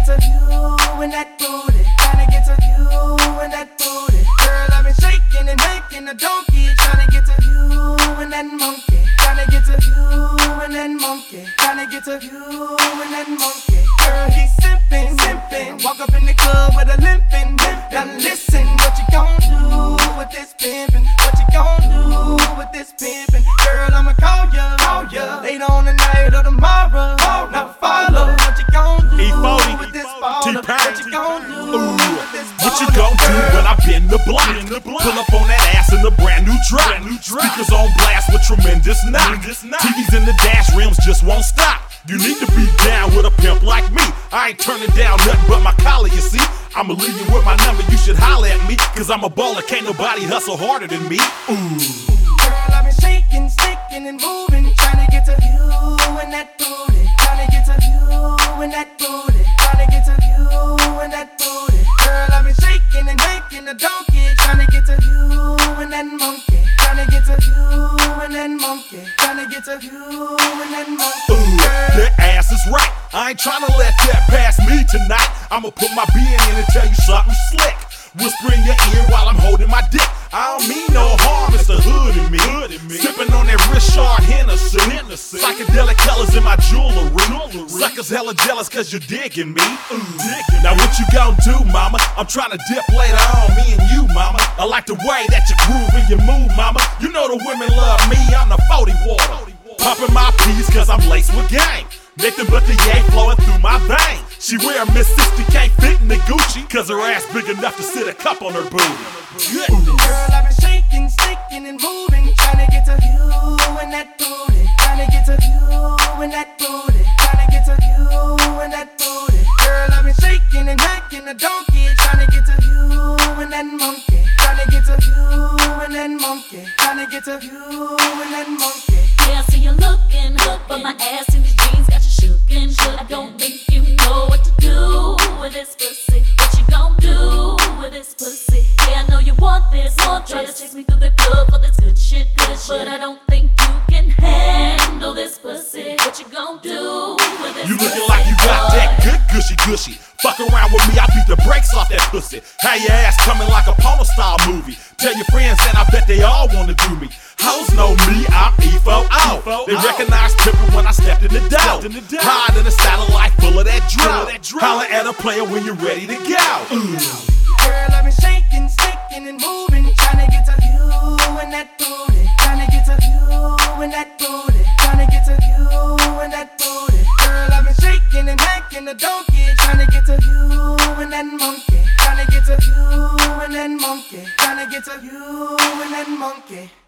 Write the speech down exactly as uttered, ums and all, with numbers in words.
get to you and that booty. Tryna get to you and that booty. Girl, I've been shaking and making a donkey. Tryna get to you and that monkey. Tryna get to you and that monkey. Tryna get to you and that monkey. Girl, he's simping, simping. Walk up in the club with a limping. Now listen, what you gon' do with this pimpin'? What you gon' do with this pimpin'? Girl, I'ma call ya, call ya later on the night or tomorrow. Now follow what you gon' do E forty, with this baller. What you gon' do Ooh, with this baller? what you gon' do when I bend the block? Pull up on that ass in a brand new drop. Speakers on blast with tremendous knock. T Vs in the dash rims just won't stop. You need to be down with a pimp like me. I ain't turning down nothing but my collar, you see. I'ma leave you with my number, you should holler at me. Cause I'm a baller, can't nobody hustle harder than me. Ooh. Girl, I've been shaking, sticking and moving. Tryna get to you and that booty. Tryna get to you and that booty. Tryna get to you and that booty. Girl, I've been shaking and making a donkey. Tryna get to you and that monkey. Tryna get to you and that monkey. Tryna get to you and that monkey. Ooh, that ass is right. I ain't tryna let that pass me tonight. I'ma put my being in and tell you something slick. Whisper in your ear while I'm holding my dick. I don't mean no harm, it's the hood in me. Sipping on that Richard Hennessy. Psychedelic colors in my jewelry. Suckers hella jealous cause you're digging me. Now what you gon' do, mama? I'm tryna dip later on, me and you, mama. I like the way that you groove and you move, mama. You know the women love me, I'm the forty water. Popping my peas cause I'm laced with gang. Nothing but the yay flowing through my veins. She wear a Miss sixty, can't fit in the Gucci. Cause her ass big enough to sit a cup on her booty. Good. Girl, I've been shaking, sticking and moving. Tryna get to you and that booty. Tryna get to you and that booty. Tryna get to you and that booty. Girl, I've been shaking and making a donkey. Tryna get to you and that monkey. Tryna get to you and that monkey. Tryna get to you and that monkey. Yeah, I see you looking, but my ass in these jeans got you shookin'. I don't think you know what to do with this pussy. What you gon' do with this pussy? Yeah, I know you want this. Want Try to chase me through the club for this good shit, good shit. But I don't think you can handle this pussy. What you gon' do with this You pussy? looking like you got that good gushy gushy. Fuck around with me, I beat the brakes off that pussy. Have your ass coming like a porno style movie. Tell your friends and I bet they all wanna do me. Hoes know me, I'm E four O. They recognize Pippin when I stepped in the dough. Hide in a satellite full of that drought. Holler at a player when you're ready to go. Ooh. Girl, I've been shaking, sticking and moving. Tryna get to you and that booty. Tryna get to you and that booty. Tryna get to you and that booty. Girl, I've been shaking and making a donkey. Tryna get to you and that monkey. Tryna get to you and that monkey. Tryna get to you and that monkey.